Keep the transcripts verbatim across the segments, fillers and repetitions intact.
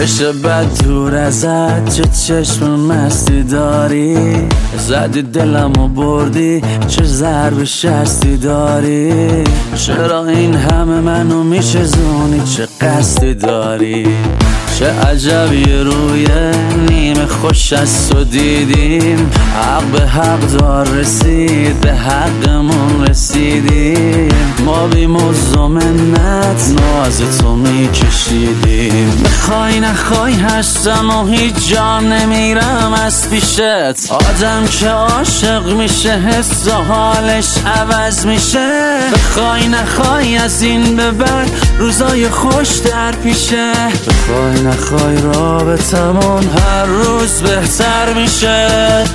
بشه بد دور ازت، چه چشم مستی داری، زدی دلمو بردی، چه ضرب شستی داری، چرا این همه منو میشزونی، چه قصدی داری، چه عجب یه روی نیمه خوش از تو دیدیم، حق به حق دار رسید، به حقمون رسیدیم، ما بی مزد و منت ناز تو میکشیدیم، بخوای نخوای هستم و هیچ جا نمیرم از پیشت، آدم که عاشق میشه حس و حالش عوض میشه، بخوای نخوای از این به بعد روزای خوش در پیشه، بخوای نخوای رابطمون هر روز بهتر میشه،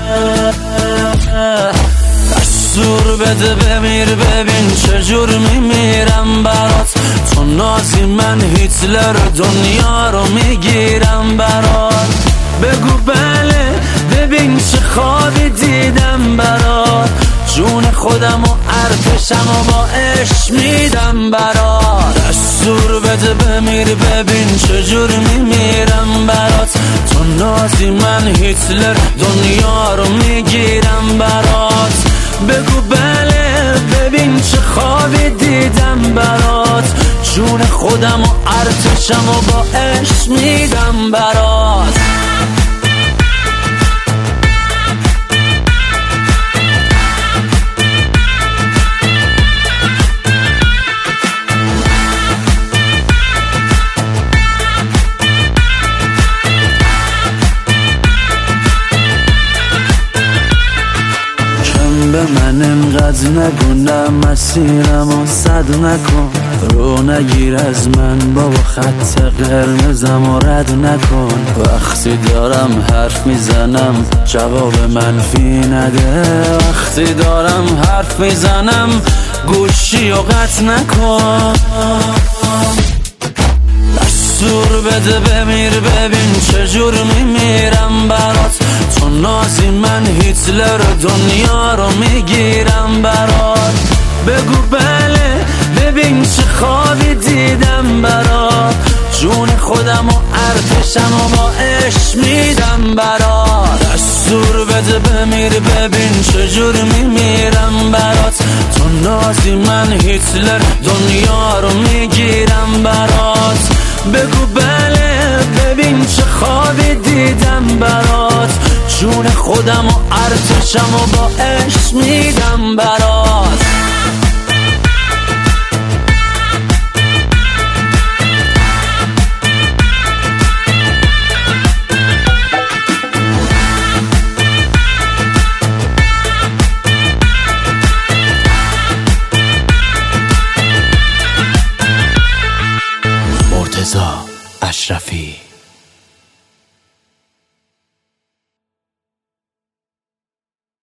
دستور بده بمیر ببین چجور میمیرم برات، تو نازی من هیتلر دنیا رو میگیرم برات، بگو بله ببین چه خوابی دیدم برات، جون خودم و ارتشم و با عشق میدم برات، دستور بده بمیر ببین چجور میمیرم برات، تو نازی من هیتلر دنیا رو میگیرم برات، بگو بله ببین چه خوابی دیدم برات، جون خودم و ارتشم و با عشق میدم برات. به من انقدر نگو نه مسیرم و صد نکن، رو نگیر از من بابا خط قرمزم و رد نکن، وقتی دارم حرف میزنم جواب منفی نده، وقتی دارم حرف میزنم گوشی و قطع نکن، دستور بده بمیر ببین چجور میمیرم برات، تو نازی من هیتلر دنیا رو میگیرم برات، بگو بله ببین چه خوابی دیدم برات، جون خودم و ارتشم و با عشق میدم برات، دستور بده بمیر ببین چجور میمیرم برات، تو نازی من هیتلر دنیا رو میگیرم برات، بگو بله ببین چه خوابی دیدم برات، جون خودم و ارتشم و با عشق میدم برات. مرتضی اشرفی.